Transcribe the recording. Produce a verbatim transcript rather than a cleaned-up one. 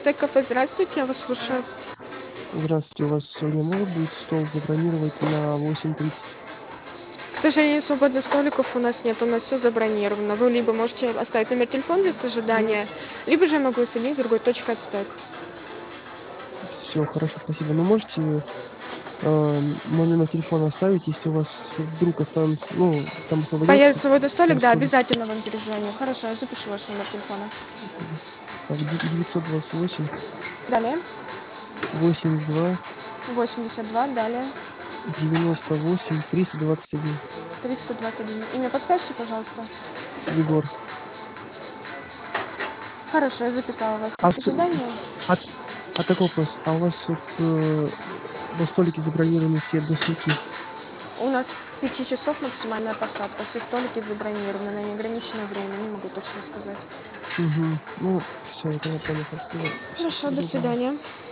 Азтек кафе, здравствуйте, я вас слушаю. Здравствуйте, у вас сегодня может быть стол забронировать на восемь тридцать? К сожалению, свободных столиков у нас нет, у нас все забронировано. Вы либо можете оставить номер телефона для ожидания, либо же я могу соединить с другой точкой Ацтек. Все, хорошо, спасибо. Но можете э, мой номер телефона оставить, если у вас вдруг останутся, ну, там освободится Появится свободный столик, пару да, столиков. обязательно вам перезвоню. Хорошо, я запишу ваш номер телефона. Спасибо. Так, де- девятьсот двадцать восемь Далее. восемьдесят два восемьдесят два, далее. девяносто восемь триста двадцать один. триста двадцать один. Имя подскажите, пожалуйста. Егор. Хорошо, я записала вас. А, До с- свидания. а, а такой вопрос. А у вас вот э, вот столики забронированы все до скольки? У нас с пяти часов максимальная посадка. Все столики забронированы на неограниченное время, не могу точно сказать. Угу. Ну, все, я тогда понял. Хорошо, Хорошо, спасибо до за звонок. свидания.